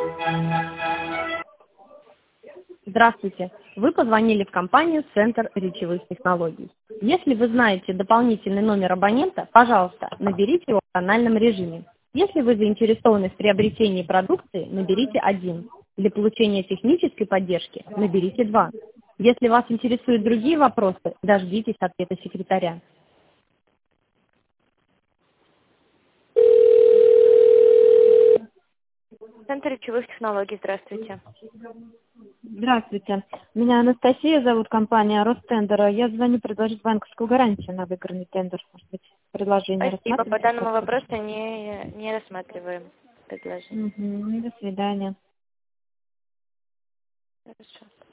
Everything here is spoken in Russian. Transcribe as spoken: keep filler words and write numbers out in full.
Здравствуйте. Вы позвонили в компанию «Центр речевых технологий». Если вы знаете дополнительный номер абонента, пожалуйста, наберите его в тональном режиме. Если вы заинтересованы в приобретении продукции, наберите один. Для получения технической поддержки наберите два. Если вас интересуют другие вопросы, дождитесь ответа секретаря. Центр речевых технологий, здравствуйте. Здравствуйте. Меня Анастасия зовут, компания Ростендер. Я звоню предложить банковскую гарантию на выигранный тендер. Может быть, предложение Спасибо, по рассматриваете? данному вопросу не, не рассматриваем предложение. Угу. До свидания. Хорошо.